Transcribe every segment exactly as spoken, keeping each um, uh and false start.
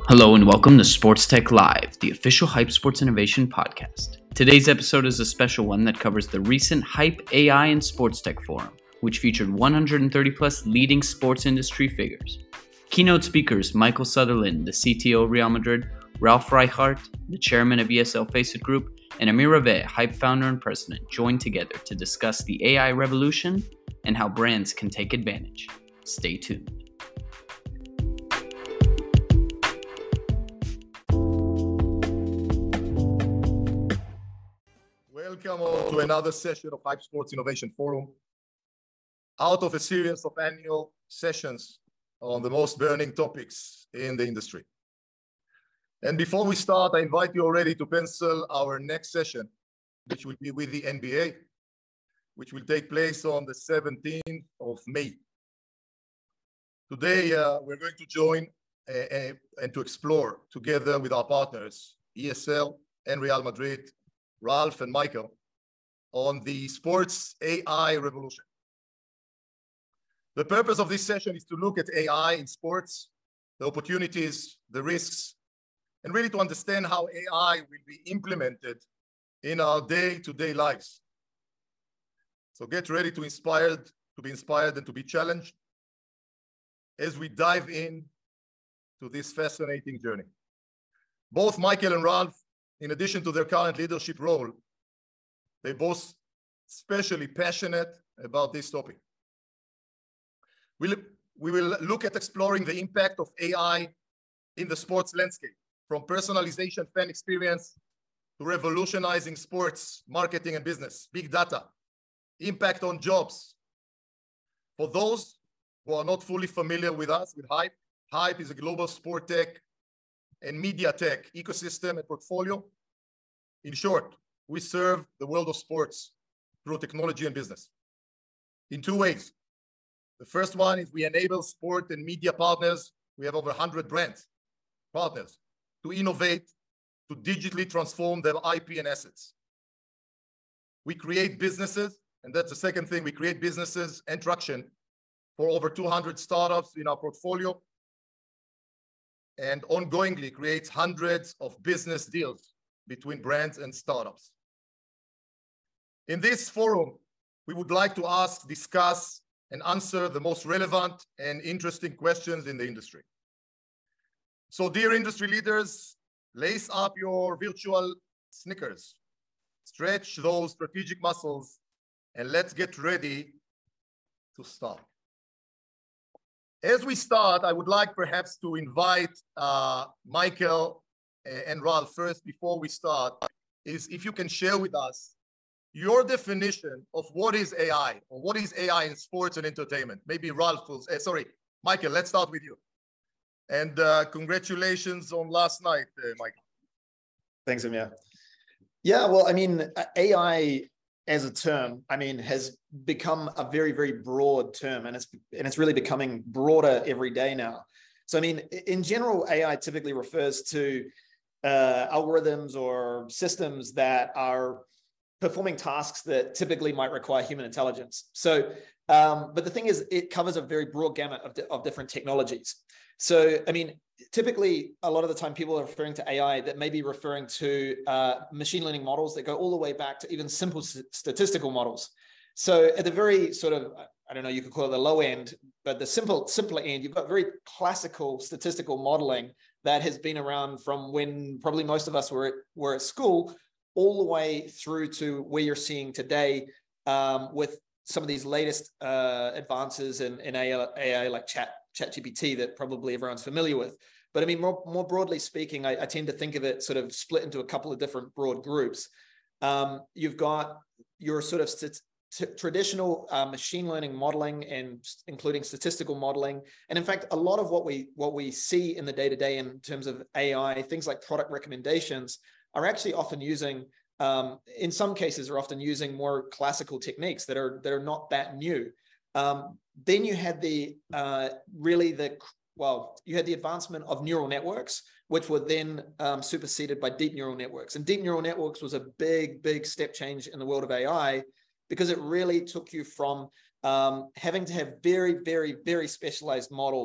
Hello and welcome to Sports Tech Live, the official Hype Sports Innovation podcast. Today's episode is a special one that covers the recent Hype A I and Sports Tech Forum, which featured one hundred thirty plus leading sports industry figures. Keynote speakers Michael Sutherland, the C T O of Real Madrid, Ralf Reichart, the chairman of E S L Faceit Group, and Amir Raveh, Hype founder and president, joined together to discuss the A I revolution and how brands can take advantage. Stay tuned. Welcome all to another session of Hype Sports Innovation Forum, out of a series of annual sessions on the most burning topics in the industry. And before we start, I invite you already to pencil our next session, which will be with the N B A, which will take place on the seventeenth of May. Today, uh, we're going to join uh, uh, and to explore together with our partners, E S L and Real Madrid, Ralf and Michael, on the sports A I revolution. The purpose of this session is to look at A I in sports, the opportunities, the risks, and really to understand how A I will be implemented in our day-to-day lives. So get ready to inspired, to be inspired and to be challenged as we dive in to this fascinating journey. Both Michael and Ralf, in addition to their current leadership role, they both especially passionate about this topic. We'll, we will look at exploring the impact of A I in the sports landscape, from personalization fan experience to revolutionizing sports, marketing and business, big data, impact on jobs. For those who are not fully familiar with us, with Hype, Hype is a global sport tech and media tech ecosystem and portfolio. In short, we serve the world of sports through technology and business in two ways. The first one is we enable sport and media partners. We have over one hundred brands, partners, to innovate, to digitally transform their I P and assets. We create businesses, and that's the second thing, we create businesses and traction for over two hundred startups in our portfolio, and ongoingly creates hundreds of business deals between brands and startups. In this forum, we would like to ask, discuss, and answer the most relevant and interesting questions in the industry. So dear industry leaders, lace up your virtual sneakers, stretch those strategic muscles, and let's get ready to start. As we start, I would like perhaps to invite uh, Michael and Ralf first before we start, is if you can share with us your definition of what is A I, or what is A I in sports and entertainment. Maybe Ralf will, uh, sorry, Michael, let's start with you. And uh, congratulations on last night, uh, Michael. Thanks, Amir. Yeah, well, I mean, A I as a term, I mean, has become a very, very broad term, and it's and it's really becoming broader every day now. So, I mean, in general, A I typically refers to uh, algorithms or systems that are performing tasks that typically might require human intelligence. So, um, but the thing is, it covers a very broad gamut of, of different technologies. So, I mean, typically, a lot of the time people are referring to A I that may be referring to uh, machine learning models that go all the way back to even simple statistical models. So at the very sort of, I don't know, you could call it the low end, but the simple, simpler end, you've got very classical statistical modeling that has been around from when probably most of us were at, were at school, all the way through to where you're seeing today um, with some of these latest uh, advances in, in A I, A I like Chat, ChatGPT that probably everyone's familiar with. But I mean, more, more broadly speaking, I, I tend to think of it sort of split into a couple of different broad groups. Um, you've got your sort of st traditional uh, machine learning modeling, and including statistical modeling. And in fact, a lot of what we, what we see in the day-to-day in terms of A I, things like product recommendations, are actually often using, um, in some cases, are often using more classical techniques that are, that are not that new. Um, then you had the, uh, really the, well, you had the advancement of neural networks, which were then um, superseded by deep neural networks. And deep neural networks was a big, big step change in the world of A I, because it really took you from um, having to have very, very, very specialized models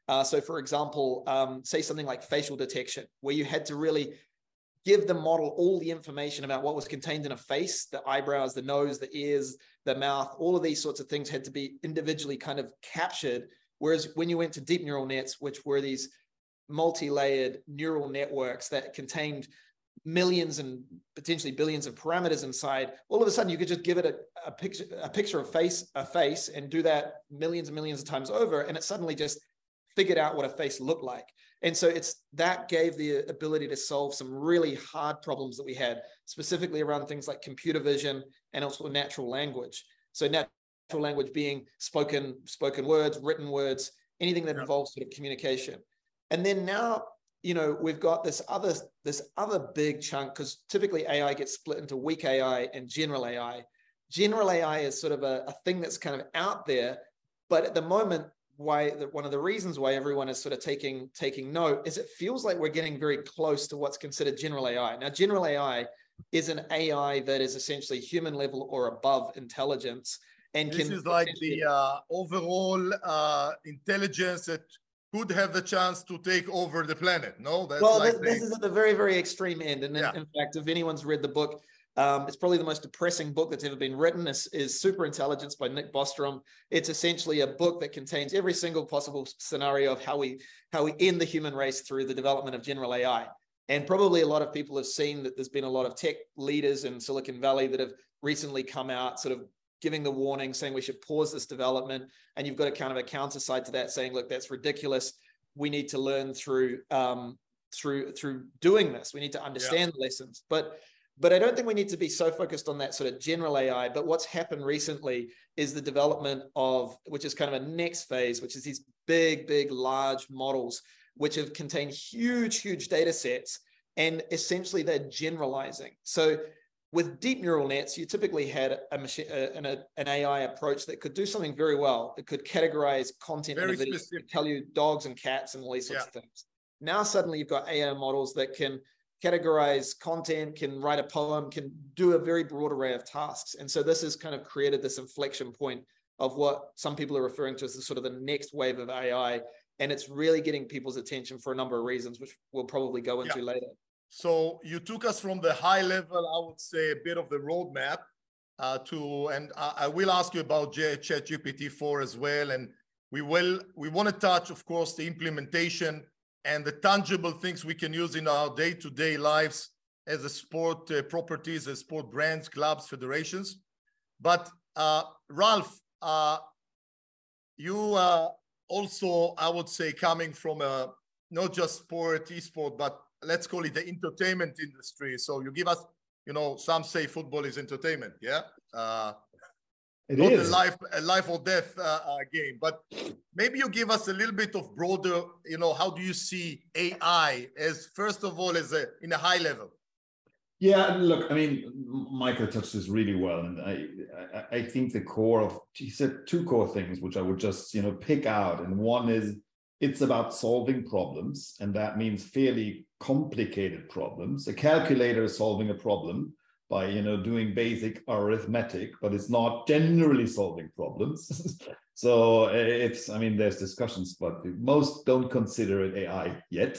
Uh, so for example, um, say something like facial detection, where you had to really give the model all the information about what was contained in a face, the eyebrows, the nose, the ears, the mouth, all of these sorts of things had to be individually kind of captured. Whereas when you went to deep neural nets, which were these multi-layered neural networks that contained millions and potentially billions of parameters inside, all of a sudden you could just give it a, a picture, a picture of face, a face, and do that millions and millions of times over, and it suddenly just figured out what a face looked like. And so it's that gave the ability to solve some really hard problems that we had, specifically around things like computer vision and also natural language. So natural language being spoken, spoken words, written words, anything that involves sort of communication. And then now, you know, we've got this other, this other big chunk, because typically A I gets split into weak A I and general A I. General A I is sort of a, a thing that's kind of out there, but at the moment, why one of the reasons why everyone is sort of taking taking note is it feels like we're getting very close to what's considered general A I. Now, general A I is an A I that is essentially human level or above intelligence, and this can is like the uh, overall uh, intelligence that could have the chance to take over the planet. No, that's well, like this, the... this is at the very very extreme end, and yeah. in, in fact, if anyone's read the book, Um, it's probably the most depressing book that's ever been written, is, is Super Intelligence by Nick Bostrom. It's essentially a book that contains every single possible scenario of how we how we end the human race through the development of general A I. And probably a lot of people have seen that there's been a lot of tech leaders in Silicon Valley that have recently come out sort of giving the warning, saying we should pause this development. And you've got a kind of a counter side to that saying, look, that's ridiculous. We need to learn through, um, through, through doing this. We need to understand yeah. the lessons. But But I don't think we need to be so focused on that sort of general A I. But what's happened recently is the development of, which is kind of a next phase, which is these big, big, large models, which have contained huge, huge data sets. And essentially they're generalizing. So with deep neural nets, you typically had a machine, an, an A I approach that could do something very well. It could categorize content in a video, it could tell you dogs and cats and all these sorts yeah. of things. Now suddenly you've got A I models that can categorize content, can write a poem, can do a very broad array of tasks. And so this has kind of created this inflection point of what some people are referring to as the sort of the next wave of A I. And it's really getting people's attention for a number of reasons, which we'll probably go into yeah. later. So you took us from the high level, I would say, a bit of the roadmap uh, to, and I, I will ask you about ChatGPT four as well. And we will, we want to touch, of course, the implementation and the tangible things we can use in our day-to-day lives as a sport uh, properties, as sport brands, clubs, federations. But uh, Ralph, uh, you uh, also, I would say, coming from a, not just sport, esport, but let's call it the entertainment industry. So you give us, you know, some say football is entertainment, yeah? Uh, It Not is. a life, a life or death uh, uh, game, but maybe you give us a little bit of broader, you know, how do you see A I as, first of all, as a, in a high level? Yeah, look, I mean, Michael touched this really well. And I, I, I think the core of, he said two core things, which I would just, you know, pick out. And one is it's about solving problems. And that means fairly complicated problems. A calculator is solving a problem by, you know, doing basic arithmetic, but it's not generally solving problems. So it's, I mean, there's discussions, but most don't consider it A I yet.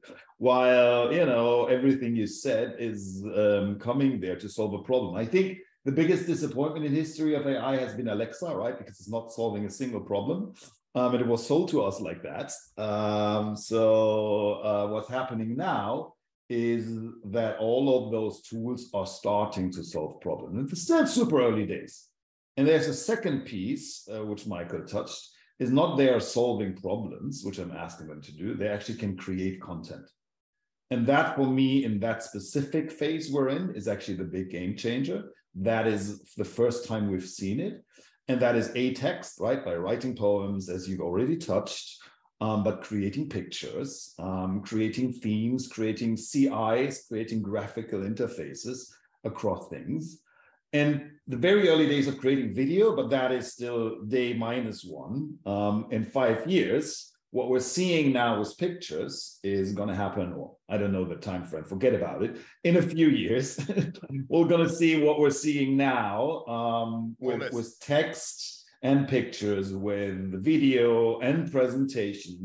While, you know, everything you said is um, coming there to solve a problem. I think the biggest disappointment in history of A I has been Alexa, right? Because it's not solving a single problem. Um, and it was sold to us like that. Um, so uh, what's happening now is that all of those tools are starting to solve problems. And it's still super early days. And there's a second piece, uh, which Michael touched, is not they are solving problems, which I'm asking them to do, they actually can create content. And that, for me, in that specific phase we're in, is actually the big game changer. That is the first time we've seen it. And that is a text, right? By writing poems, as you've already touched, Um, but creating pictures, um, creating themes, creating C Is, creating graphical interfaces across things. And the very early days of creating video, but that is still day minus one. Um, in five years, what we're seeing now with pictures is going to happen, well, I don't know the time frame, forget about it. In a few years, we're going to see what we're seeing now um, with, with text and pictures, with video and presentations,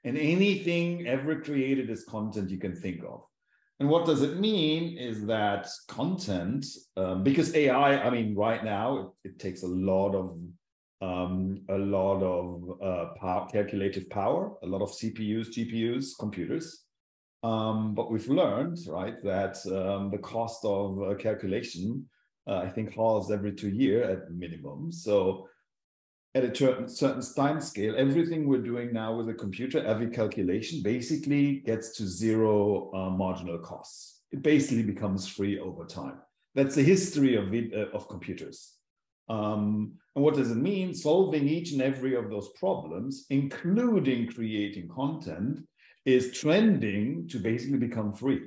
and anything ever created as content you can think of. And what does it mean is that content, um, because A I, I mean, right now, it, it takes a lot of um, a lot of uh, power, calculative power, a lot of C P Us, G P Us, computers. Um, but we've learned, right, that um, the cost of uh, calculation, uh, I think, halves every two years at minimum. So at a certain, certain time scale, everything we're doing now with a computer, every calculation basically gets to zero uh, marginal costs. It basically becomes free over time. That's the history of, it, uh, of computers. Um, and what does it mean? Solving each and every of those problems, including creating content, is trending to basically become free.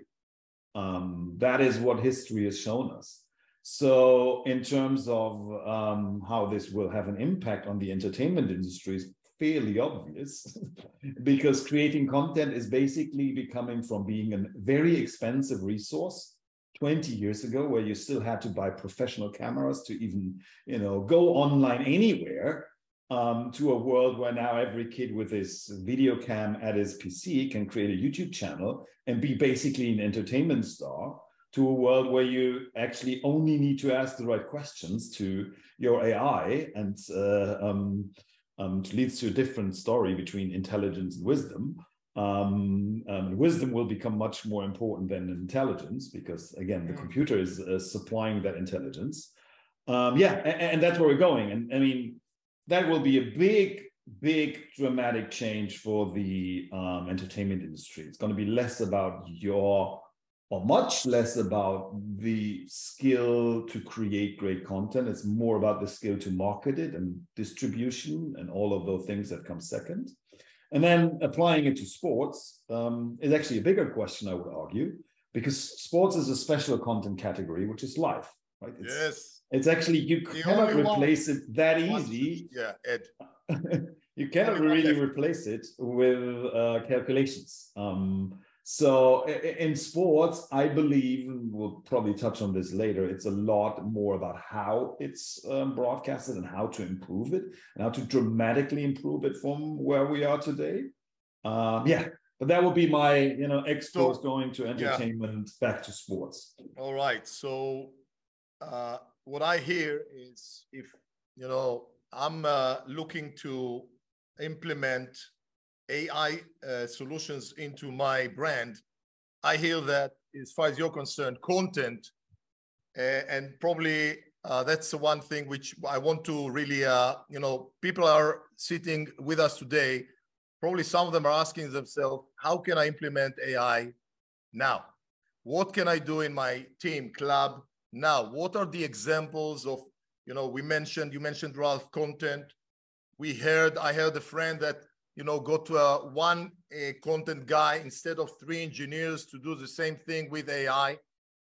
Um, that is what history has shown us. So in terms of um, how this will have an impact on the entertainment industry is fairly obvious because creating content is basically becoming from being a very expensive resource twenty years ago, where you still had to buy professional cameras to even, you know, go online anywhere, um, to a world where now every kid with his video cam at his P C can create a YouTube channel and be basically an entertainment star, to a world where you actually only need to ask the right questions to your A I, and uh, um, um, it leads to a different story between intelligence and wisdom. Um, um, wisdom will become much more important than intelligence because, again, the computer is uh, supplying that intelligence. Um, yeah, and, and that's where we're going. And I mean, that will be a big, big dramatic change for the um, entertainment industry. It's going to be less about your, or much less about the skill to create great content. It's more about the skill to market it and distribution and all of those things that come second. And then applying it to sports um, is actually a bigger question, I would argue, because sports is a special content category, which is live, right? It's, yes. It's actually, you the cannot replace one, it that easy. Yeah, Ed. You cannot really replace it with uh, calculations. Um, so in sports, I believe, and we'll probably touch on this later, it's a lot more about how it's um, broadcasted and how to improve it and how to dramatically improve it from where we are today. Um, yeah, but that would be my, you know, expos so, going to entertainment, yeah. Back to sports. All right. So uh, what I hear is, if, you know, I'm uh, looking to implement A I uh, solutions into my brand, I hear that, as far as you're concerned, content, uh, and probably uh, that's the one thing which I want to really, uh, you know, people are sitting with us today. Probably some of them are asking themselves, how can I implement A I now? What can I do in my team, club now? What are the examples of, you know, we mentioned, you mentioned, Ralph, content. We heard, I heard a friend that, you know, go to a one a content guy instead of three engineers to do the same thing with A I.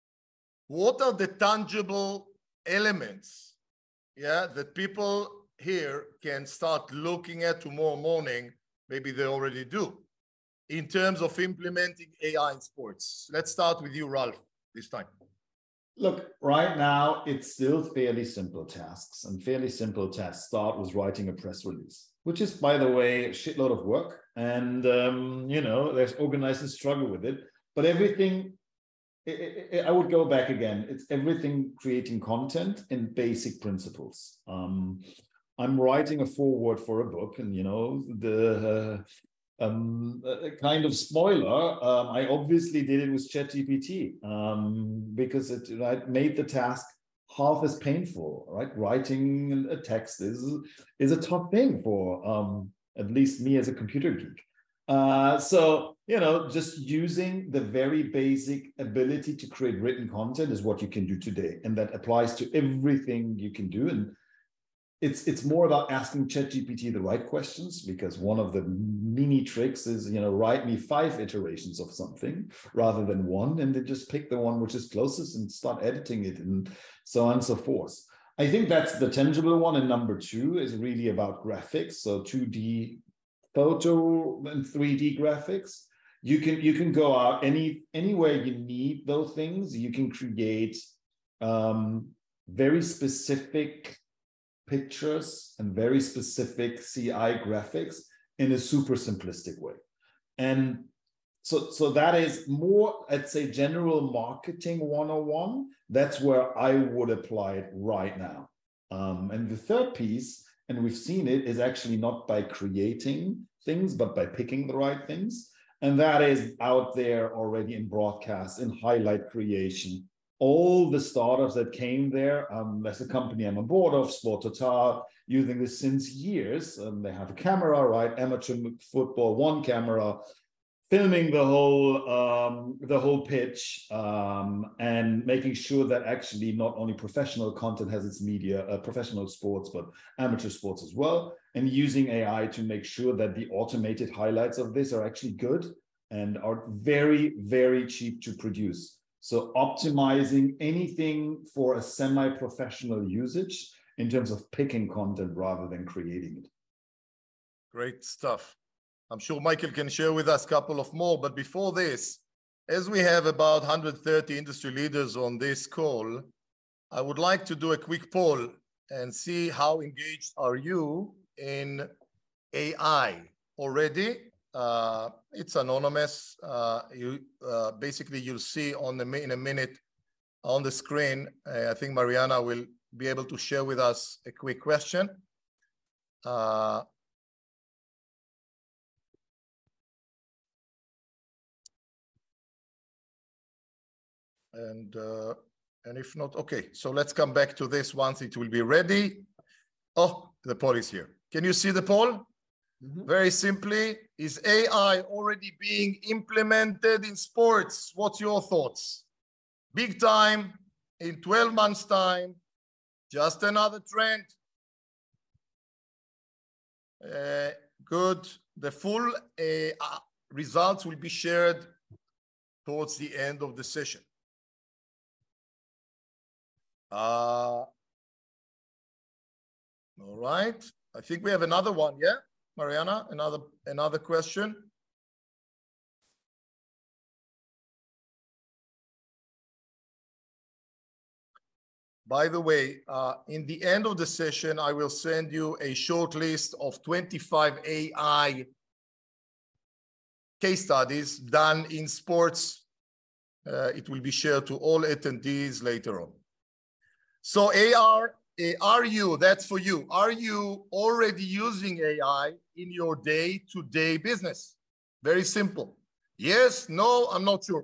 What are the tangible elements, yeah, that people here can start looking at tomorrow morning? Maybe they already do, in terms of implementing A I in sports. Let's start with you, Ralph, this time. Look, right now, it's still fairly simple tasks, and fairly simple tasks start with writing a press release, which is, by the way, a shitload of work. And, um, you know, there's organizers struggle with it. But everything, it, it, I would go back again. It's everything creating content in basic principles. Um, I'm writing a foreword for a book, and, you know, the... Uh, Um, a kind of spoiler, um, I obviously did it with ChatGPT um, because it right, made the task half as painful, right? Writing a text is, is a tough thing for um, at least me as a computer geek. Uh, so, you know, just using the very basic ability to create written content is what you can do today. And that applies to everything you can do. And It's it's more about asking ChatGPT the right questions, because one of the mini tricks is, you know, write me five iterations of something rather than one, and then just pick the one which is closest and start editing it and so on and so forth. I think that's the tangible one. And number two is really about graphics. So two D photo and three D graphics. You can you can go out any anywhere you need those things. You can create um, very specific pictures and very specific C I graphics in a super simplistic way. And so, so that is more, I'd say, general marketing one oh one. That's where I would apply it right now. Um, and the third piece, and we've seen it, is actually not by creating things, but by picking the right things. And that is out there already in broadcast, in highlight creation. All the startups that came there, um, as a company I'm on board of, Sport Total, using this since years. Um, they have a camera, right? Amateur football, one camera, filming the whole um, the whole pitch, um, and making sure that actually not only professional content has its media, uh, professional sports, but amateur sports as well, and using A I to make sure that the automated highlights of this are actually good and are very, very cheap to produce. So optimizing anything for a semi-professional usage in terms of picking content rather than creating it. Great stuff. I'm sure Michael can share with us a couple of more, but before this, as we have about one hundred thirty industry leaders on this call, I would like to do a quick poll and see how engaged are you in A I already. Uh, it's anonymous. Uh, you uh, basically you'll see on the in a minute on the screen. Uh, I think Mariana will be able to share with us a quick question. Uh, and uh, and if not, okay. So let's come back to this once it will be ready. Oh, the poll is here. Can you see the poll? Mm-hmm. Very simply, is A I already being implemented in sports? What's your thoughts? Big time, in twelve months' time, just another trend? Uh, good. The full uh, results will be shared towards the end of the session. Uh, all right. I think we have another one, yeah? Mariana, another another question. By the way, uh, in the end of the session, I will send you a short list of twenty-five A I case studies done in sports. Uh, it will be shared to all attendees later on. So A R, are you, that's for you, are you already using A I in your day-to-day business? Very simple. Yes, no, I'm not sure.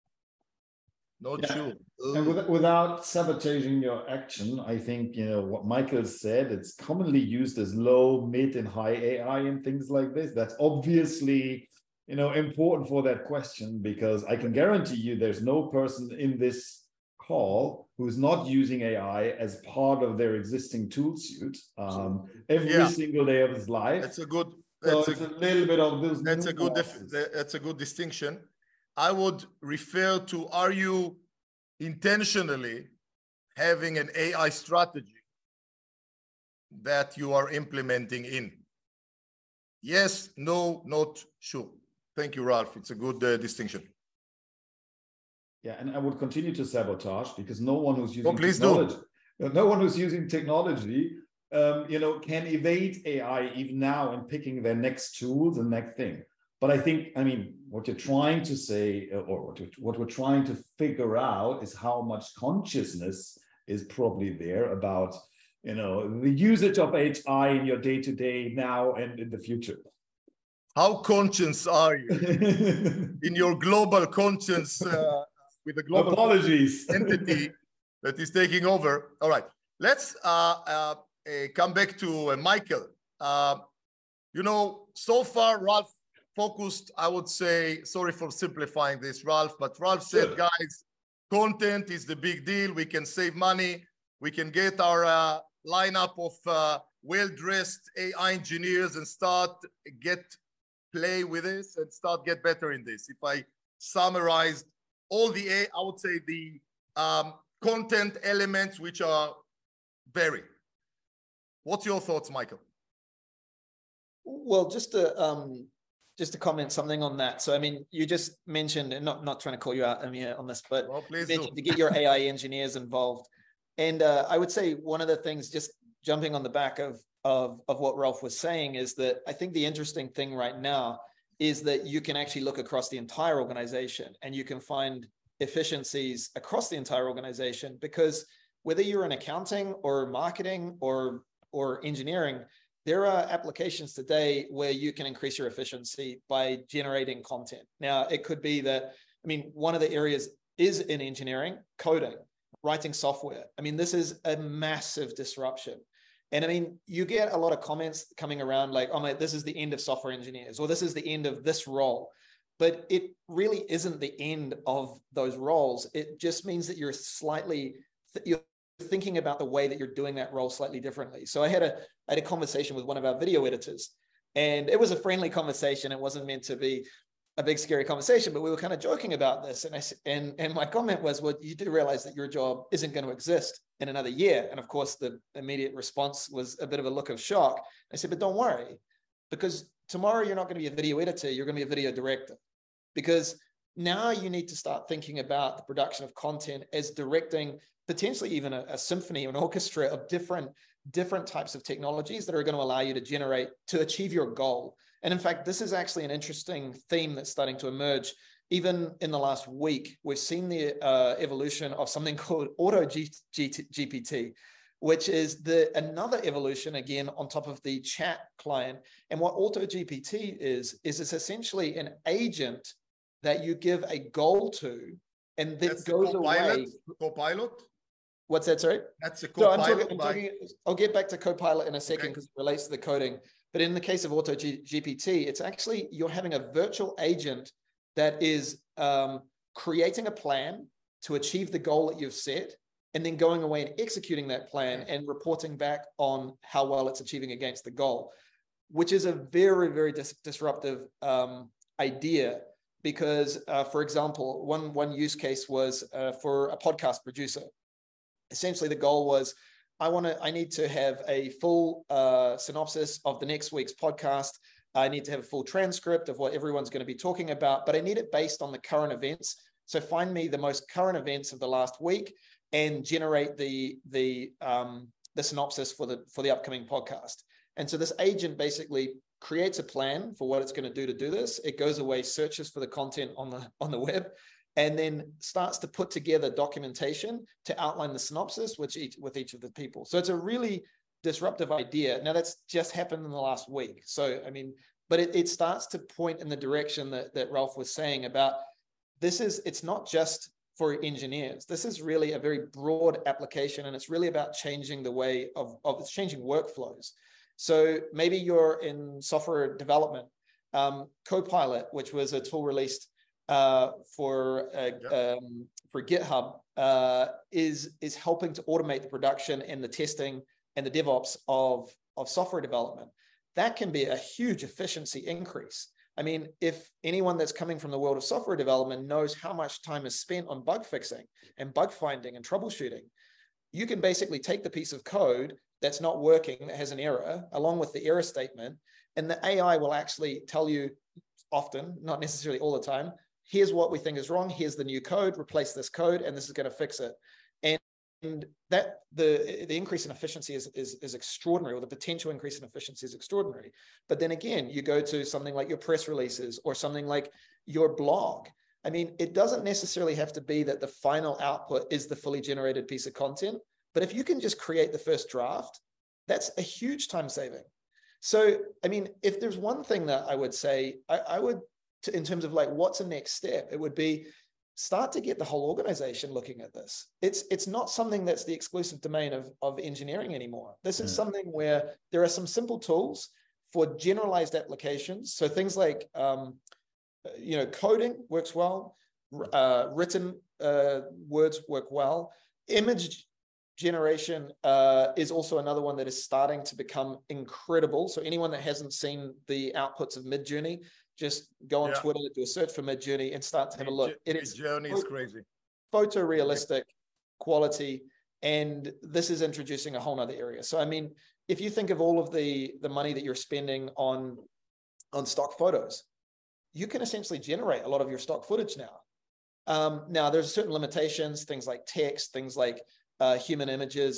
Not yeah. sure. And with, without sabotaging your action, I think, you know, what Michael said, it's commonly used as low, mid, and high A I and things like this. That's obviously, you know, important for that question, because I can guarantee you there's no person in this call who's not using A I as part of their existing tool suite um, every yeah. single day of his life. That's a good. That's so it's a, a little bit of this. That's a good. That's a good distinction. I would refer to: are you intentionally having an A I strategy that you are implementing in? Yes, no, not sure. Thank you, Ralph. It's a good uh, distinction. Yeah, and I would continue to sabotage, because no one who's using oh, please technology, do. no one who's using technology, um, you know, can evade A I even now in picking their next tools and next thing. But I think, I mean, what you're trying to say, or what, what we're trying to figure out is how much consciousness is probably there about, you know, the usage of A I in your day-to-day now and in the future. How conscious are you in your global conscience? Uh, with a global apologies entity that is taking over. All right, let's uh, uh, uh, come back to uh, Michael. Uh, you know, so far, Ralph focused, I would say, sorry for simplifying this, Ralph, but Ralph said, sure. guys, content is the big deal. We can save money. We can get our uh, lineup of uh, well-dressed A I engineers and start get play with this and start get better in this. If I summarized all the, I would say, the um, content elements, which are very. What's your thoughts, Michael? Well, just to um, just to comment something on that. So, I mean, you just mentioned, and not not trying to call you out, I mean, on this, but well, please you mentioned do. to get your A I engineers involved. And uh, I would say one of the things, just jumping on the back of of of what Ralph was saying, is that I think the interesting thing right now is that you can actually look across the entire organization and you can find efficiencies across the entire organization, because whether you're in accounting or marketing or, or engineering, there are applications today where you can increase your efficiency by generating content. Now, it could be that, I mean, one of the areas is in engineering, coding, writing software. I mean, this is a massive disruption. And I mean, you get a lot of comments coming around like, oh my, this is the end of software engineers, or this is the end of this role. But it really isn't the end of those roles. It just means that you're slightly, you're thinking about the way that you're doing that role slightly differently. So I had a, I had a conversation with one of our video editors, and it was a friendly conversation. It wasn't meant to be a big scary conversation, but we were kind of joking about this. And I and and my comment was, well, you do realize that your job isn't going to exist in another year. And of course, the immediate response was a bit of a look of shock. I said, but don't worry, because tomorrow you're not going to be a video editor, you're going to be a video director. Because now you need to start thinking about the production of content as directing potentially even a, a symphony or an orchestra of different, different types of technologies that are going to allow you to generate, to achieve your goal. And in fact, this is actually an interesting theme that's starting to emerge. Even in the last week, we've seen the uh, evolution of something called Auto G P T, which is the another evolution, again, on top of the chat client. And what Auto G P T is, is it's essentially an agent that you give a goal to, and that That's goes away. Copilot? What's that, sorry? That's a So I'm Copilot. talking, I'm talking, I'll get back to Copilot in a second Okay. because it relates to the coding. But in the case of Auto G P T, it's actually, you're having a virtual agent that is um, creating a plan to achieve the goal that you've set, and then going away and executing that plan and reporting back on how well it's achieving against the goal, which is a very, very dis disruptive um, idea. Because, uh, for example, one, one use case was uh, for a podcast producer. Essentially, the goal was, I want to, I need to have a full uh, synopsis of the next week's podcast. I need to have a full transcript of what everyone's going to be talking about, but I need it based on the current events. So find me the most current events of the last week and generate the the um, the synopsis for the for the upcoming podcast. And so this agent basically creates a plan for what it's going to do to do this. It goes away, searches for the content on the on the web, and then starts to put together documentation to outline the synopsis with each, with each of the people. So it's a really disruptive idea. Now that's just happened in the last week. So, I mean, but it, it starts to point in the direction that, that Ralph was saying about this is, it's not just for engineers. This is really a very broad application, and it's really about changing the way of, of it's changing workflows. So maybe you're in software development, um, Copilot, which was a tool released uh, for uh, yeah. um, for GitHub, uh, is is helping to automate the production and the testing and the DevOps of of software development. That can be a huge efficiency increase. I mean, if anyone that's coming from the world of software development knows how much time is spent on bug fixing and bug finding and troubleshooting, you can basically take the piece of code that's not working, that has an error, along with the error statement, and the A I will actually tell you often, not necessarily all the time, here's what we think is wrong, here's the new code, replace this code, and this is going to fix it. And, and that the, the increase in efficiency is, is, is extraordinary, or the potential increase in efficiency is extraordinary. But then again, you go to something like your press releases or something like your blog. I mean, it doesn't necessarily have to be that the final output is the fully generated piece of content. But if you can just create the first draft, that's a huge time saving. So, I mean, if there's one thing that I would say, I, I would, to, in terms of like, what's the next step? It would be start to get the whole organization looking at this. It's, it's not something that's the exclusive domain of, of engineering anymore. This is Yeah. something where there are some simple tools for generalized applications. So things like, um, you know, coding works well, uh, written uh, words work well, image generation uh, is also another one that is starting to become incredible. So anyone that hasn't seen the outputs of Midjourney, just go on Yeah. Twitter, do a search for Midjourney and start to have a look. It is journey is crazy. photorealistic quality, and this is introducing a whole nother area. So I mean, if you think of all of the the money that you're spending on on stock photos, you can essentially generate a lot of your stock footage now. Um, now there's certain limitations, things like text, things like uh, human images.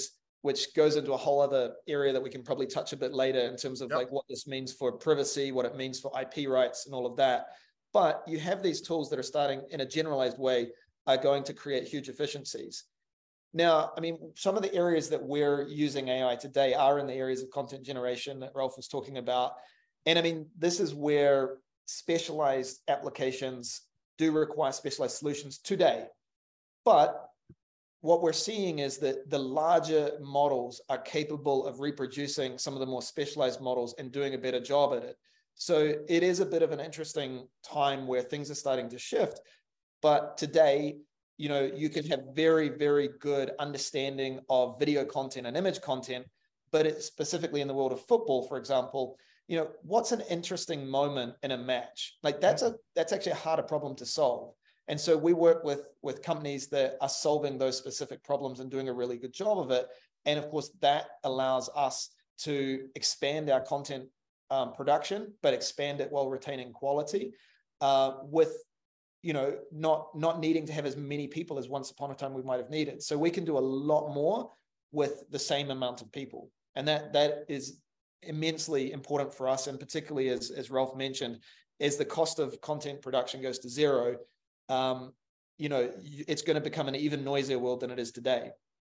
which goes into a whole other area that we can probably touch a bit later in terms of yep. like what this means for privacy, what it means for I P rights and all of that. But you have these tools that are starting in a generalized way are going to create huge efficiencies. Now, I mean, some of the areas that we're using A I today are in the areas of content generation that Ralph was talking about. And I mean, this is where specialized applications do require specialized solutions today. But what we're seeing is that the larger models are capable of reproducing some of the more specialized models and doing a better job at it. So it is a bit of an interesting time where things are starting to shift. But today, you know, you can have very, very good understanding of video content and image content, but it's specifically in the world of football, for example, you know, what's an interesting moment in a match? Like that's a that's actually a harder problem to solve. And so we work with, with companies that are solving those specific problems and doing a really good job of it. And of course, that allows us to expand our content um, production, but expand it while retaining quality uh, with, you know, not, not needing to have as many people as once upon a time we might have needed. So we can do a lot more with the same amount of people. And that that is immensely important for us. And particularly as, as Ralph mentioned, as the cost of content production goes to zero, um, you know, it's going to become an even noisier world than it is today.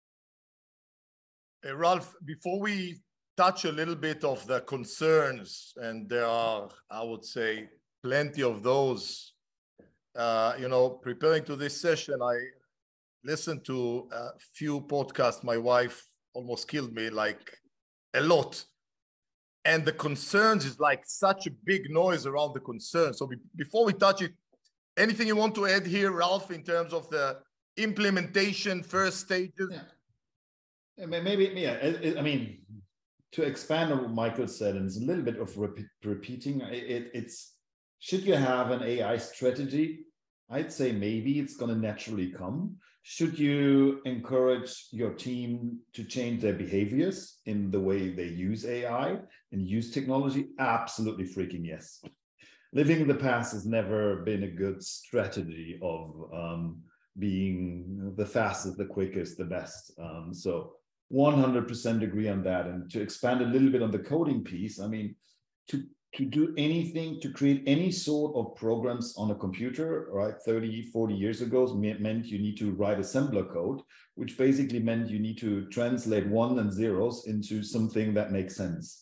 Hey, Ralph, before we touch a little bit of the concerns, and there are, I would say, plenty of those, uh, you know, preparing to this session, I listened to a few podcasts. My wife almost killed me, like a lot. And the concerns is like such a big noise around the concerns. So be before we touch it, anything you want to add here, Ralph, in terms of the implementation first stages? Yeah. Maybe, yeah, I mean, to expand on what Michael said, and it's a little bit of repeat, repeating, it, it's, should you have an A I strategy? I'd say maybe it's going to naturally come. Should you encourage your team to change their behaviors in the way they use A I and use technology? Absolutely freaking yes. Living in the past has never been a good strategy of um, being the fastest, the quickest, the best. Um, so one hundred percent agree on that. And to expand a little bit on the coding piece, I mean, to, to do anything, to create any sort of programs on a computer, right, thirty, forty years ago meant you need to write assembler code, which basically meant you need to translate one and zeros into something that makes sense.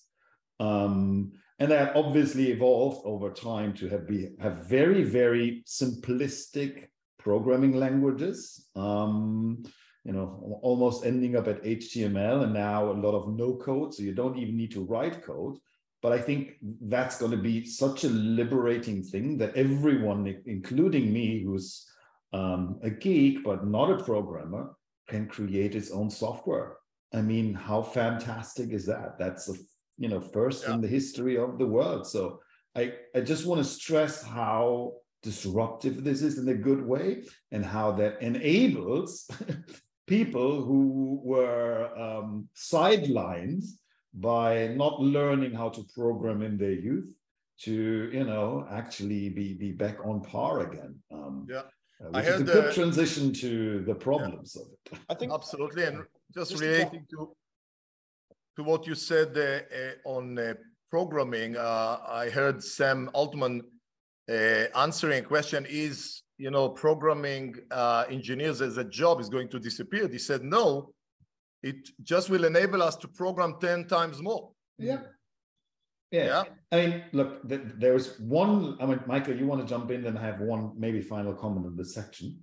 Um, and that obviously evolved over time to have, be, have very, very simplistic programming languages. Um, you know, almost ending up at H T M L and now a lot of no code, so you don't even need to write code. But I think that's going to be such a liberating thing that everyone, including me, who's um, a geek but not a programmer, can create its own software. I mean, how fantastic is that? That's a, you know, first yeah. in the history of the world. So I, I just want to stress how disruptive this is in a good way and how that enables people who were um, sidelined by not learning how to program in their youth to, you know, actually be, be back on par again. Um, yeah, uh, which I heard is a good the, transition to the problems yeah. of it. I think absolutely, and just, just relating to to what you said uh, uh, on uh, programming, uh, I heard Sam Altman uh, answering a question: is, you know, programming uh, engineers as a job is going to disappear? He said no. It just will enable us to program ten times more. Yeah. Yeah. yeah. I mean, look, th there's one, I mean, Michael, you want to jump in and have one maybe final comment on this section?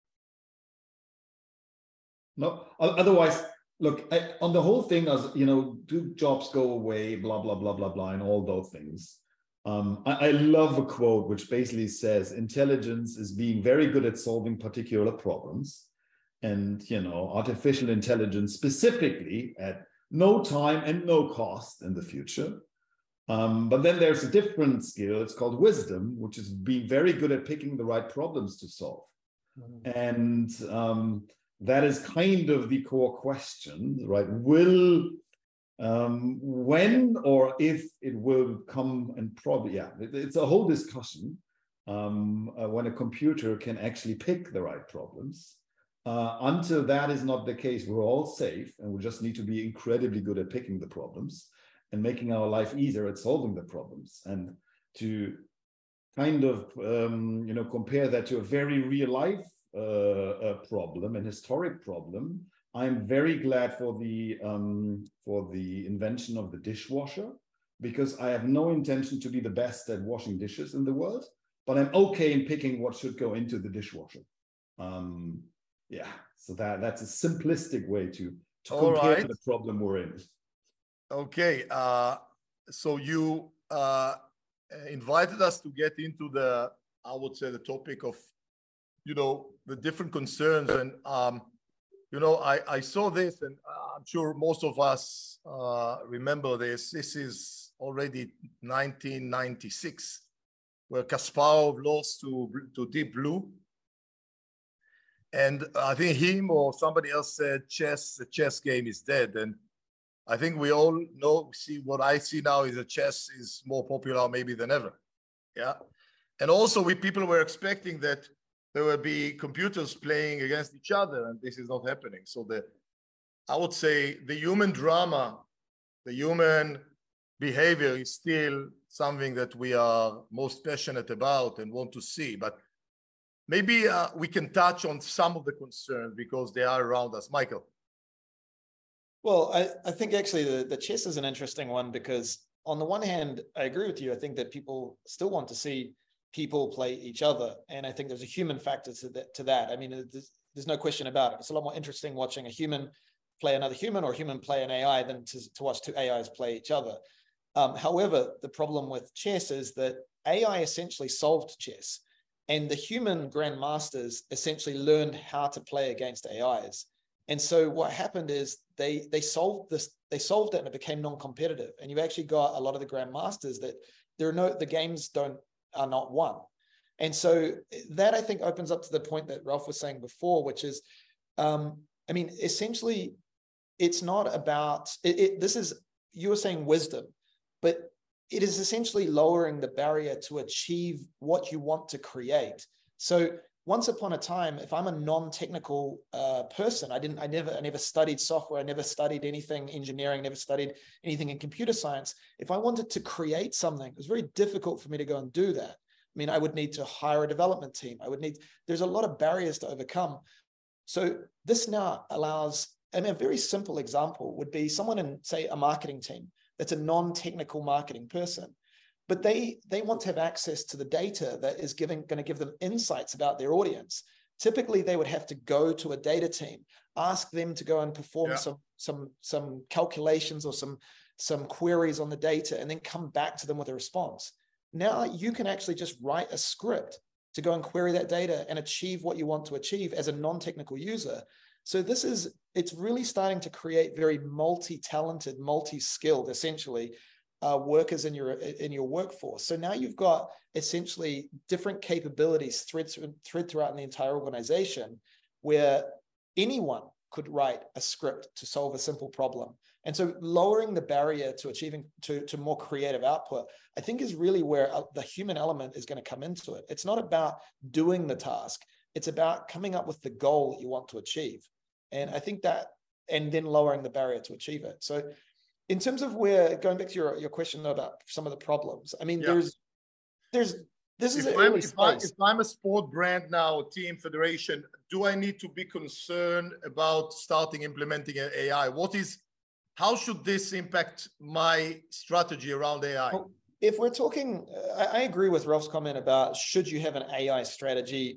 No, otherwise, look, I, on the whole thing, as you know, do jobs go away, blah, blah, blah, blah, blah, and all those things. Um, I, I love a quote which basically says, intelligence is being very good at solving particular problems. And, you know, artificial intelligence specifically at no time and no cost in the future. Um, but then there's a different skill. It's called wisdom, which is being very good at picking the right problems to solve. Mm-hmm. And um, that is kind of the core question, right? Will, um, when or if it will come, and probably, yeah, it, it's a whole discussion um, uh, when a computer can actually pick the right problems. Uh, until that is not the case, we're all safe, and we just need to be incredibly good at picking the problems and making our life easier at solving the problems. And to kind of, um, you know, compare that to a very real life uh, uh, problem, an historic problem, I'm very glad for the um, for the invention of the dishwasher, because I have no intention to be the best at washing dishes in the world, but I'm okay in picking what should go into the dishwasher. Um, yeah, so that that's a simplistic way to, to compare right. the problem we're in. Okay, uh, so you uh, invited us to get into the, I would say, the topic of, you know, the different concerns. And, um, you know, I, I saw this, and I'm sure most of us uh, remember this. This is already nineteen ninety-six, where Kasparov lost to, to Deep Blue. And I think him or somebody else said, chess, the chess game is dead. And I think we all know, see what I see now is that chess is more popular maybe than ever. Yeah. And also we people were expecting that there will be computers playing against each other, and this is not happening. So the, I would say the human drama, the human behavior is still something that we are most passionate about and want to see. But maybe uh, we can touch on some of the concerns because they are around us. Michael. Well, I, I think actually the, the chess is an interesting one, because on the one hand, I agree with you. I think that people still want to see people play each other. And I think there's a human factor to that. To that. I mean, there's, there's no question about it. It's a lot more interesting watching a human play another human or human play an A I than to, to watch two A Is play each other. Um, however, the problem with chess is that A I essentially solved chess, and the human grandmasters essentially learned how to play against A Is. And so what happened is they they solved this, they solved it, and it became non-competitive. And you actually got a lot of the grandmasters that there are no, the games don't are not won. And so that, I think, opens up to the point that Ralph was saying before, which is, um, I mean, essentially, it's not about it, it. This is, you were saying wisdom, but it is essentially lowering the barrier to achieve what you want to create. So once upon a time, if I'm a non-technical uh, person, I didn't, I never, I never studied software, I never studied anything engineering, never studied anything in computer science. If I wanted to create something, it was very difficult for me to go and do that. I mean, I would need to hire a development team. I would need, there's a lot of barriers to overcome. So this now allows, I mean, a very simple example would be someone in, say, a marketing team that's a non-technical marketing person, but they, they want to have access to the data that is giving, going to give them insights about their audience. Typically, they would have to go to a data team, ask them to go and perform yeah. some, some, some calculations or some, some queries on the data, and then come back to them with a response. Now you can actually just write a script to go and query that data and achieve what you want to achieve as a non-technical user. So this is, it's really starting to create very multi-talented, multi-skilled, essentially, uh, workers in your in your workforce. So now you've got essentially different capabilities thread, thread throughout in the entire organization, where anyone could write a script to solve a simple problem. And so lowering the barrier to achieving to, to more creative output, I think, is really where the human element is going to come into it. It's not about doing the task. It's about coming up with the goal that you want to achieve. And I think that, and then lowering the barrier to achieve it. So in terms of where, going back to your, your question about some of the problems, I mean, yeah. there's, there's, this is if, an I'm, early if, I, space. if I'm a sport brand now, team, federation, do I need to be concerned about starting implementing an A I? What is, how should this impact my strategy around A I? Well, if we're talking, uh, I agree with Ralph's comment about should you have an A I strategy.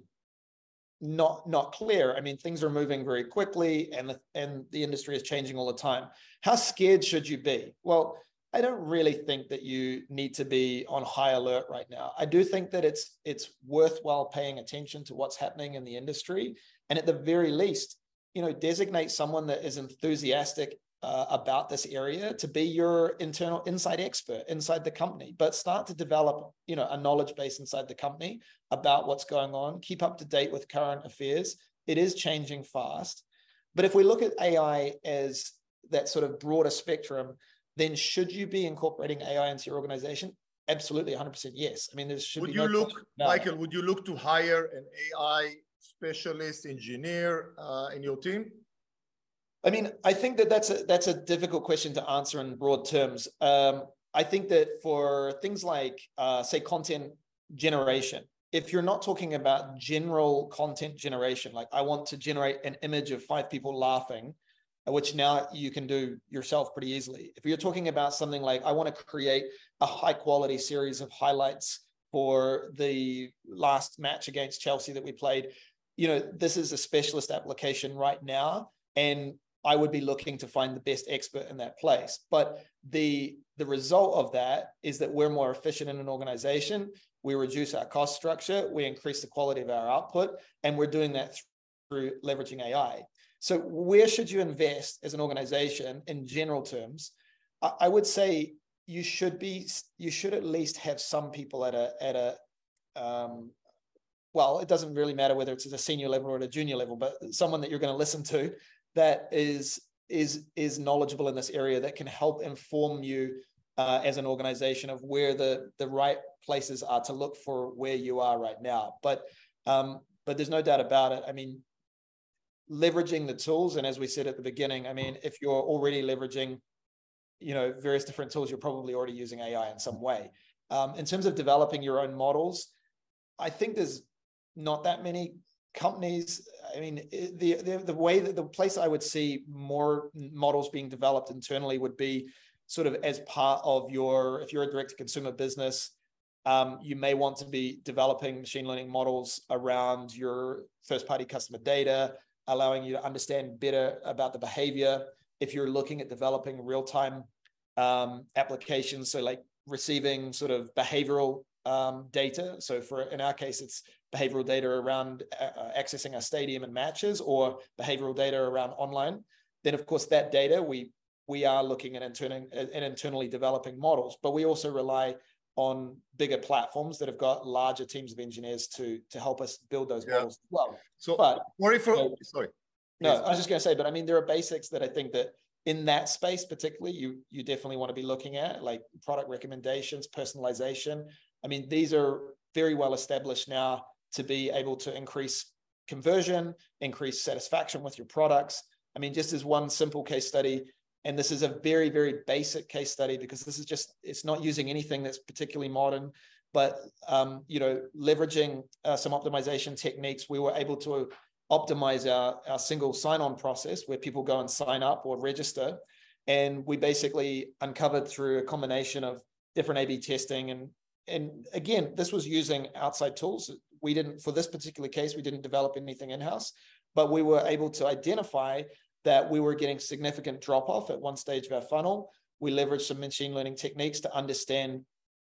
Not, not clear. I mean, things are moving very quickly, and the, and the industry is changing all the time. How scared should you be? Well, I don't really think that you need to be on high alert right now. I do think that it's it's worthwhile paying attention to what's happening in the industry, and at the very least, you know, designate someone that is enthusiastic uh, about this area to be your internal inside expert inside the company. But start to develop, you know, a knowledge base inside the company about what's going on. Keep up to date with current affairs. It is changing fast. But if we look at A I as that sort of broader spectrum, then should you be incorporating A I into your organization? Absolutely, one hundred percent yes. I mean, there should would be you no look, Michael, it. would you look to hire an A I specialist, engineer uh, in your team? I mean, I think that that's a, that's a difficult question to answer in broad terms. Um, I think that for things like, uh, say, content generation, if you're not talking about general content generation, like I want to generate an image of five people laughing, which now you can do yourself pretty easily. If you're talking about something like, I want to create a high quality series of highlights for the last match against Chelsea that we played, you know, this is a specialist application right now. And I would be looking to find the best expert in that place. But the, the result of that is that we're more efficient in an organization. We reduce our cost structure, we increase the quality of our output, and we're doing that through leveraging A I. So where should you invest as an organization in general terms? I, I would say you should be, you should at least have some people at a, at a, um, well, it doesn't really matter whether it's at a senior level or at a junior level, but someone that you're going to listen to that is, is, is knowledgeable in this area that can help inform you uh, as an organization of where the, the right places are to look for where you are right now. But, um, but there's no doubt about it. I mean, leveraging the tools. And as we said at the beginning, I mean, if you're already leveraging, you know, various different tools, you're probably already using A I in some way. Um, in terms of developing your own models, I think there's not that many companies. I mean, the, the, the way that the place I would see more models being developed internally would be sort of as part of your, if you're a direct to consumer business, um, you may want to be developing machine learning models around your first party customer data, allowing you to understand better about the behavior. If you're looking at developing real-time um, applications, so like receiving sort of behavioral um, data. So for, in our case, it's behavioral data around uh, accessing our stadium and matches, or behavioral data around online. Then of course that data, we, we are looking at, interning, at internally developing models, but we also rely on bigger platforms that have got larger teams of engineers to, to help us build those yeah. models as well. So, but, sorry for, you know, sorry. No, I was just going to say, but I mean, there are basics that I think that in that space, particularly, you, you definitely want to be looking at, like product recommendations, personalization. I mean, these are very well established now to be able to increase conversion, increase satisfaction with your products. I mean, just as one simple case study, and this is a very, very basic case study because this is just, it's not using anything that's particularly modern, but, um, you know, leveraging uh, some optimization techniques, we were able to optimize our, our single sign-on process where people go and sign up or register. And we basically uncovered through a combination of different A B testing. And, and again, this was using outside tools. We didn't, for this particular case, we didn't develop anything in-house, but we were able to identify that we were getting significant drop-off at one stage of our funnel. We leveraged some machine learning techniques to understand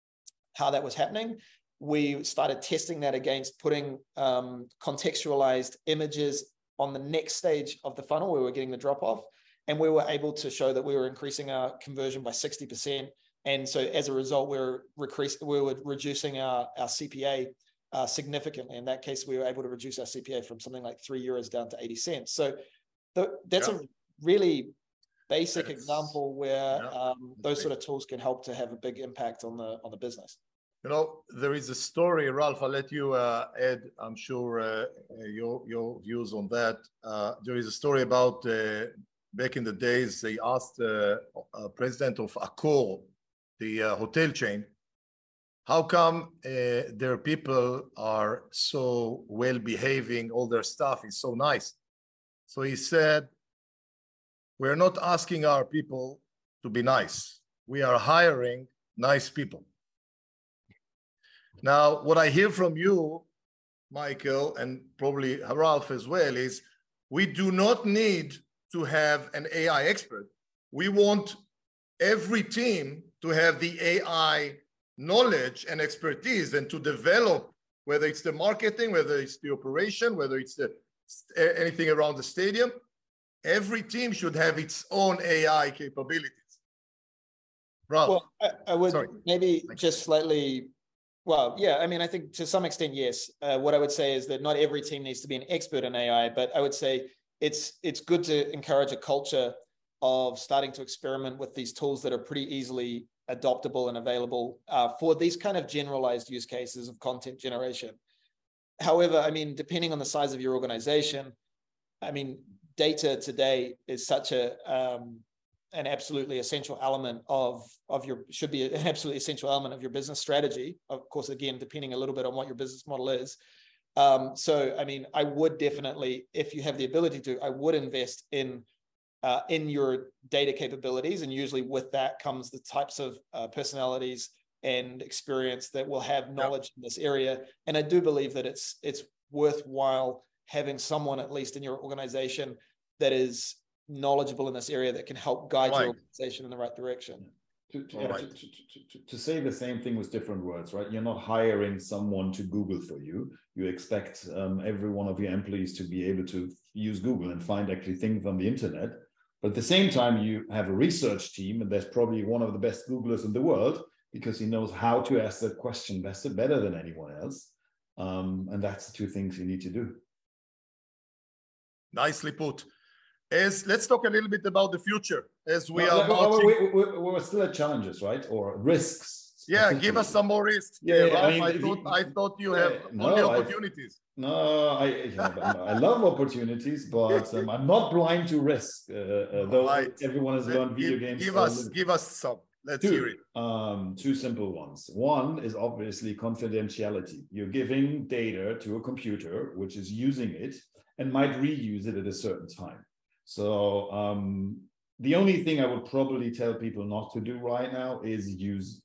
how that was happening. We started testing that against putting um, contextualized images on the next stage of the funnel where we were getting the drop-off. And we were able to show that we were increasing our conversion by sixty percent. And so as a result, we were, we were reducing our, our C P A uh, significantly. In that case, we were able to reduce our C P A from something like three euros down to eighty cents. So the, that's yeah. a really basic that's, example where yeah, um, those sort of tools can help to have a big impact on the, on the business. You know, there is a story, Ralph, I'll let you uh, add, I'm sure, uh, your, your views on that. Uh, there is a story about uh, back in the days, they asked uh, uh, president of Accor, the uh, hotel chain, how come uh, their people are so well behaving, all their stuff is so nice? So he said, we're not asking our people to be nice. We are hiring nice people. Now, what I hear from you, Michael, and probably Ralph as well, is we do not need to have an A I expert. We want every team to have the A I knowledge and expertise and to develop, whether it's the marketing, whether it's the operation, whether it's the anything around the stadium. Every team should have its own A I capabilities. Ralph. Well, I, I would Sorry. maybe just slightly, well, yeah, I mean, I think to some extent, yes. Uh, what I would say is that not every team needs to be an expert in A I, but I would say it's it's good to encourage a culture of starting to experiment with these tools that are pretty easily adoptable and available uh, for these kind of generalized use cases of content generation. however, I mean, depending on the size of your organization, I mean, data today is such a um, an absolutely essential element of of your should be an absolutely essential element of your business strategy. Of course, again, depending a little bit on what your business model is. Um, so, I mean, I would definitely, if you have the ability to, I would invest in uh, in your data capabilities, and usually with that comes the types of uh, personalities and experience that will have knowledge yep. in this area. And I do believe that it's it's worthwhile having someone, at least in your organization, that is knowledgeable in this area that can help guide right. your organization in the right direction. To, to, yeah, right. to, to, to, to say the same thing with different words, right? You're not hiring someone to Google for you. You expect um, every one of your employees to be able to use Google and find actually things on the internet. But at the same time, you have a research team, and there's probably one of the best Googlers in the world because he knows how to ask that question better, better than anyone else. Um, and that's the two things you need to do. Nicely put. As let's talk a little bit about the future as we no, are no, watching. We, we, we're still at challenges, right? Or risks. Yeah, give us some more risks. Yeah, yeah, Ralph, I, mean, I thought the, I thought you have yeah, only no, opportunities. I've, no, I yeah, I love opportunities, but um, I'm not blind to risk. Uh, uh, though right. everyone has learned video give, games. Give us, uh, give us some. Let's two, hear it. Um, two simple ones. One is obviously confidentiality. You're giving data to a computer, which is using it and might reuse it at a certain time. So um, the only thing I would probably tell people not to do right now is use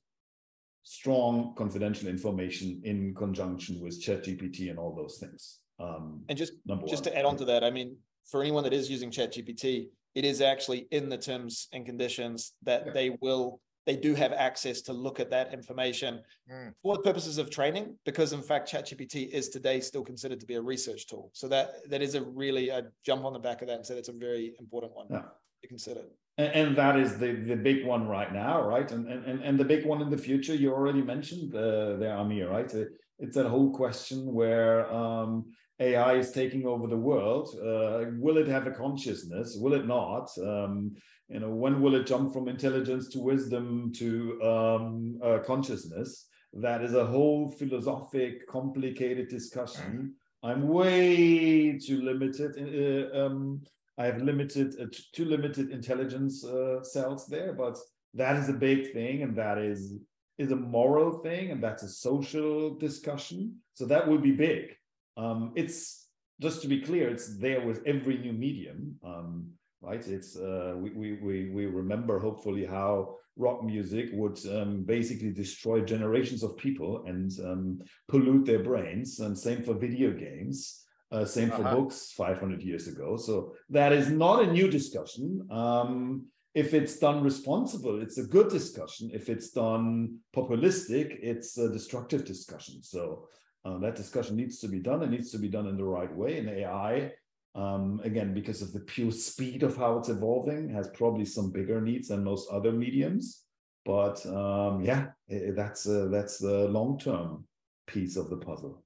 strong confidential information in conjunction with ChatGPT and all those things. Um, and just, number just one. to add on to that, I mean, for anyone that is using ChatGPT, it is actually in the terms and conditions that yeah. they will, they do have access to look at that information mm. for the purposes of training, because in fact, ChatGPT is today still considered to be a research tool. So that that is a really, I jump on the back of that and say that's a very important one yeah. to consider. And, and that is the, the big one right now, right? And, and, and the big one in the future, you already mentioned uh, there, Amir, right? It's that whole question where um, A I is taking over the world. Uh, will it have a consciousness? Will it not? Um, you know, when will it jump from intelligence to wisdom to um, uh, consciousness? That is a whole philosophic, complicated discussion. I'm way too limited. Uh, um, I have limited, uh, too limited intelligence uh, cells there, but that is a big thing, and that is is a moral thing, and that's a social discussion. So that will be big. Um, it's just to be clear, it's there with every new medium, um, right? It's uh, we, we we we remember hopefully how rock music would um, basically destroy generations of people and um, pollute their brains, and same for video games. Uh, same for uh-huh. books five hundred years ago. So that is not a new discussion. Um, if it's done responsible, it's a good discussion. If it's done populistic, it's a destructive discussion. So uh, that discussion needs to be done. It needs to be done in the right way. And A I, um, again, because of the pure speed of how it's evolving, has probably some bigger needs than most other mediums. But um, yeah, it, that's, uh, that's the long-term piece of the puzzle.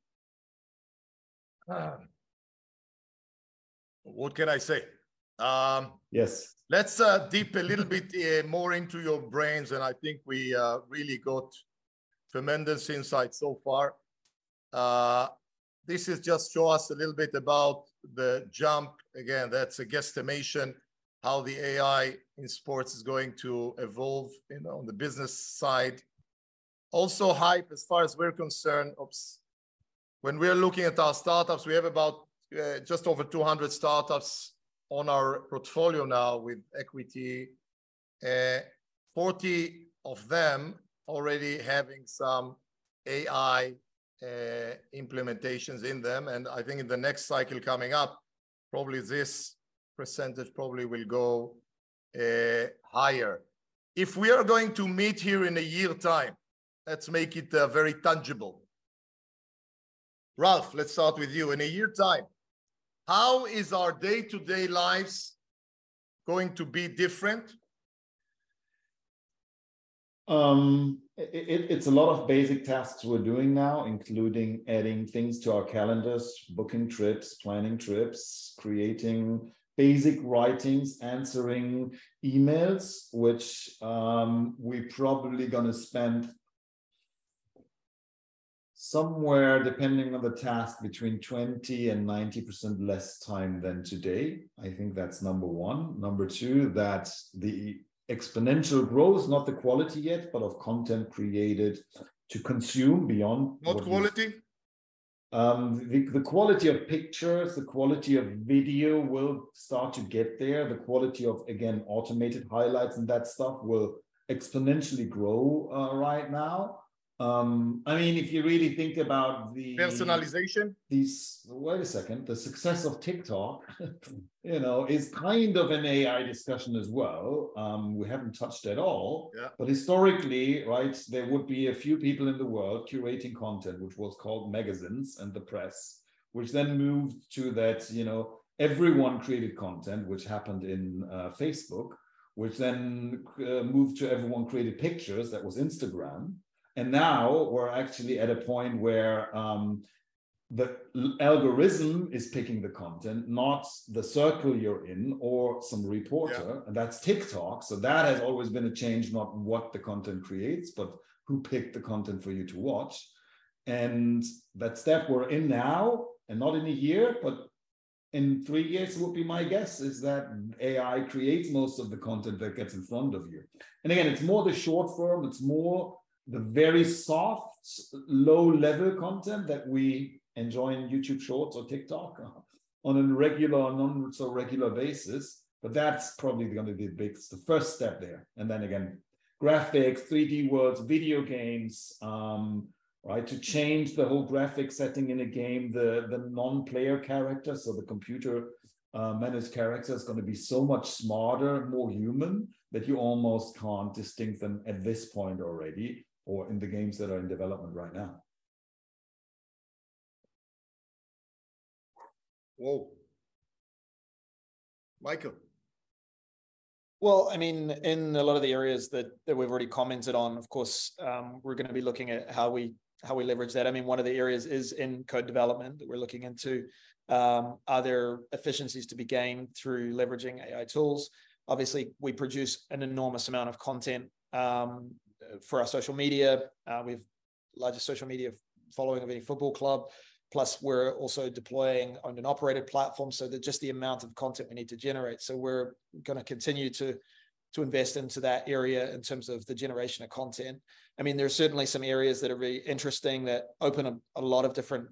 Uh, what can I say? Um, yes. Let's uh, deep a little bit uh, more into your brains, and I think we uh, really got tremendous insight so far. Uh, this is just show us a little bit about the jump. Again, that's a guesstimation, how the A I in sports is going to evolve, you know, on the business side. Also hype, as far as we're concerned, oops, when we're looking at our startups, we have about uh, just over two hundred startups on our portfolio now with equity, uh, forty of them already having some A I uh, implementations in them. And I think in the next cycle coming up, probably this percentage probably will go uh, higher. If we are going to meet here in a year time, let's make it uh, very tangible. Ralph, let's start with you. In a year time, how is our day-to-day lives going to be different? Um, it, it's a lot of basic tasks we're doing now, including adding things to our calendars, booking trips, planning trips, creating basic writings, answering emails, which um, we're probably going to spend somewhere, depending on the task, between twenty and ninety percent less time than today. I think that's number one. Number two, that the exponential growth, not the quality yet, but of content created to consume beyond. Not quality? Um, the, the quality of pictures, the quality of video will start to get there. The quality of, again, automated highlights and that stuff will exponentially grow uh, right now. Um, I mean, if you really think about the personalization, these, wait a second, the success of TikTok, you know, is kind of an A I discussion as well. Um, we haven't touched at all, yeah. But historically, right, there would be a few people in the world curating content, which was called magazines and the press, which then moved to that, you know, everyone created content, which happened in uh, Facebook, which then uh, moved to everyone created pictures, that was Instagram. And now we're actually at a point where um, the algorithm is picking the content, not the circle you're in or some reporter, yeah. And that's TikTok. So that has always been a change, not what the content creates, but who picked the content for you to watch. And that step we're in now, and not in a year, but in three years would be my guess, is that A I creates most of the content that gets in front of you. And again, it's more the short form, it's more the very soft, low-level content that we enjoy in YouTube Shorts or TikTok on a regular or non-so-regular basis. But that's probably going to be the biggest, the first step there. And then again, graphics, three D worlds, video games, um, right? To change the whole graphic setting in a game, the, the non-player character, so the computer uh, managed character is going to be so much smarter, more human, that you almost can't distinct them at this point already, or in the games that are in development right now. Whoa. Michael. Well, I mean, in a lot of the areas that, that we've already commented on, of course, um, we're going to be looking at how we how we leverage that. I mean, one of the areas is in code development that we're looking into. Um, are there efficiencies to be gained through leveraging A I tools? Obviously, we produce an enormous amount of content um, for our social media. Uh, we've largest social media following of any football club. Plus, we're also deploying owned and operated platforms, so that just the amount of content we need to generate. So we're going to continue to, to invest into that area in terms of the generation of content. I mean, there's certainly some areas that are really interesting that open a, a lot of different,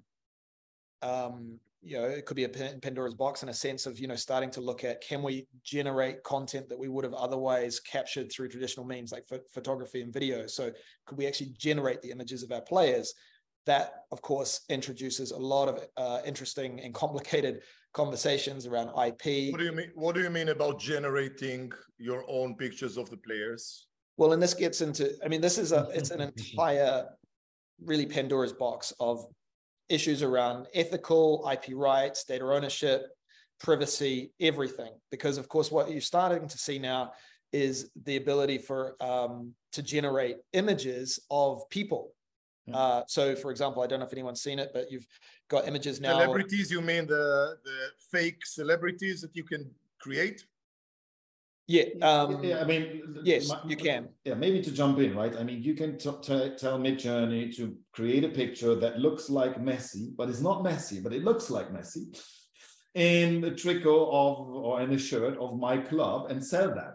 um, you know, it could be a Pandora's box in a sense of, you know, starting to look at, can we generate content that we would have otherwise captured through traditional means like ph- photography and video? So could we actually generate the images of our players? That, of course, introduces a lot of uh, interesting and complicated conversations around I P. What do you mean? What do you mean about generating your own pictures of the players? Well, and this gets into, I mean, this is a, it's an entire really Pandora's box of issues around ethical, I P rights, data ownership, privacy, everything. Because of course, what you're starting to see now is the ability for um, to generate images of people. Uh, so, for example, I don't know if anyone's seen it, but you've got images now. Celebrities, you mean the, the fake celebrities that you can create? Yeah. Um, yeah, I mean, yes, my, you can. Yeah, maybe to jump in, right? I mean, you can t- t- tell Midjourney to create a picture that looks like Messi, but it's not Messi, but it looks like Messi, in a tricot of, or in a shirt of my club, and sell that.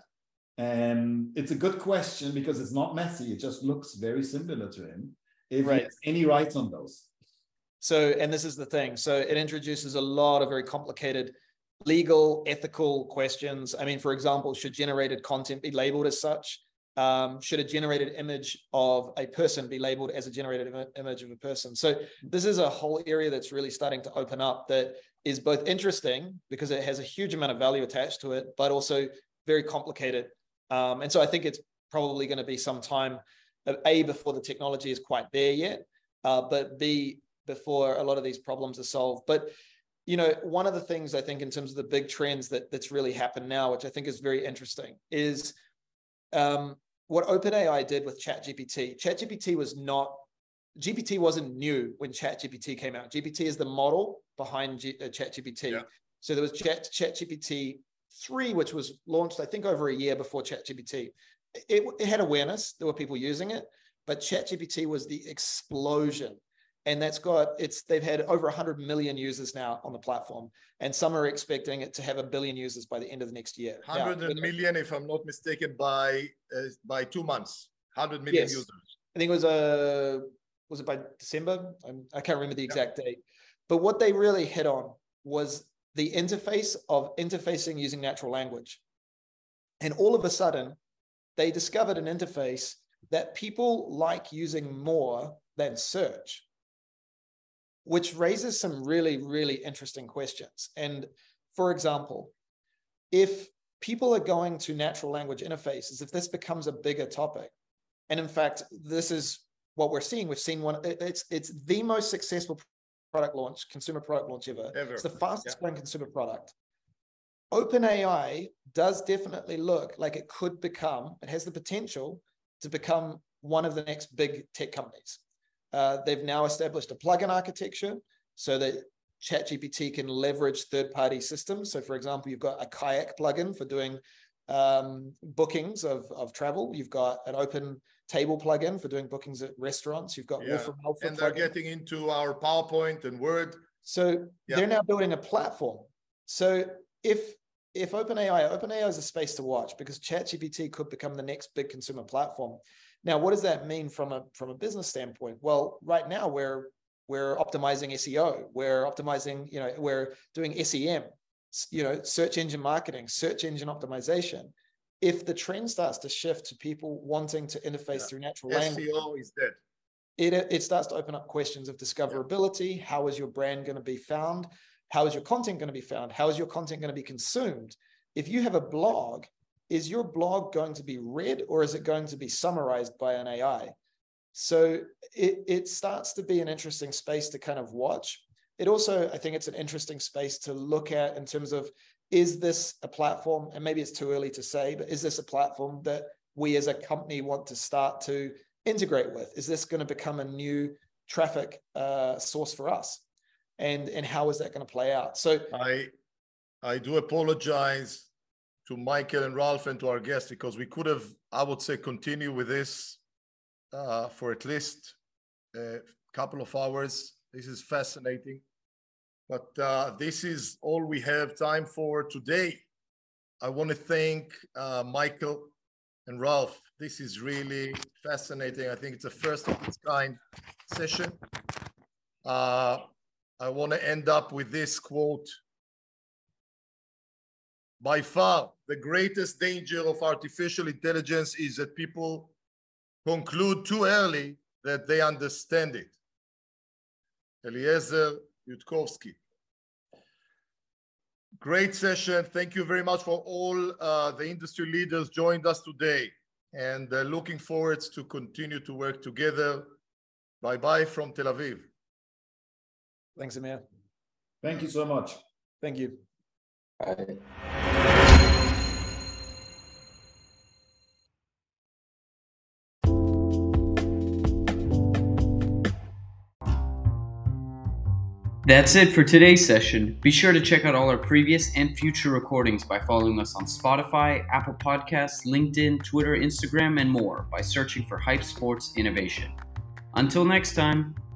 And it's a good question because it's not Messi. It just looks very similar to him. If right. There's any rights on those. So, and this is the thing. So it introduces a lot of very complicated legal, ethical questions. I mean, for example, should generated content be labeled as such? Um, should a generated image of a person be labeled as a generated im- image of a person? So this is a whole area that's really starting to open up that is both interesting because it has a huge amount of value attached to it, but also very complicated. Um, and so I think it's probably going to be some time, A, before the technology is quite there yet, uh, but B, before a lot of these problems are solved. But, you know, one of the things I think in terms of the big trends that that's really happened now, which I think is very interesting, is um, what OpenAI did with ChatGPT. ChatGPT was not, G P T wasn't new when ChatGPT came out. G P T is the model behind G, uh, ChatGPT. Yeah. So there was Chat, ChatGPT three, which was launched, I think, over a year before ChatGPT. It, it had awareness, there were people using it, but ChatGPT was the explosion. And that's got, it's, they've had over one hundred million users now on the platform. And some are expecting it to have a billion users by the end of the next year. one hundred now, million, if I'm not mistaken, by uh, by two months. one hundred million yes. users. I think it was a, was it by December? I'm, I can't remember the exact yeah. date. But what they really hit on was the interface of interfacing using natural language. And all of a sudden, they discovered an interface that people like using more than search, which raises some really, really interesting questions. And for example, if people are going to natural language interfaces, if this becomes a bigger topic, and in fact, this is what we're seeing. We've seen one, it's, it's the most successful product launch, consumer product launch ever. ever. It's the fastest growing yeah. consumer product. OpenAI does definitely look like it could become, it has the potential to become one of the next big tech companies. Uh, they've now established a plugin architecture so that ChatGPT can leverage third-party systems. So for example, you've got a Kayak plugin for doing um, bookings of, of travel. You've got an open table plugin for doing bookings at restaurants. You've got yeah. Wolfram Alpha And they're plugin. getting into our PowerPoint and Word. So yeah. they're now building a platform. So if if OpenAI, OpenAI is a space to watch because ChatGPT could become the next big consumer platform. Now, what does that mean from a from a business standpoint? Well, right now we're we're optimizing S E O, we're optimizing, you know, we're doing S E M, you know, search engine marketing, search engine optimization. If the trend starts to shift to people wanting to interface yeah. through natural language, S E O is dead. It it starts to open up questions of discoverability. Yeah. How is your brand going to be found? How is your content going to be found? How is your content going to be consumed? If you have a blog, is your blog going to be read or is it going to be summarized by an A I? So it, it starts to be an interesting space to kind of watch. It also, I think it's an interesting space to look at in terms of, is this a platform, and maybe it's too early to say, but is this a platform that we as a company want to start to integrate with? Is this going to become a new traffic uh, source for us? And, and how is that going to play out? So I, I do apologize to Michael and Ralph and to our guests because we could have, I would say, continue with this uh, for at least a couple of hours. This is fascinating, but uh, this is all we have time for today. I want to thank uh, Michael and Ralph. This is really fascinating. I think it's a first of its kind session. Uh, I want to end up with this quote. By far, the greatest danger of artificial intelligence is that people conclude too early that they understand it. Eliezer Yudkowsky. Great session. Thank you very much for all uh, the industry leaders joined us today, and uh, looking forward to continue to work together. Bye-bye from Tel Aviv. Thanks, Amir. Thank you so much. Thank you. Bye. That's it for today's session. Be sure to check out all our previous and future recordings by following us on Spotify, Apple Podcasts, LinkedIn, Twitter, Instagram, and more by searching for Hype Sports Innovation. Until next time.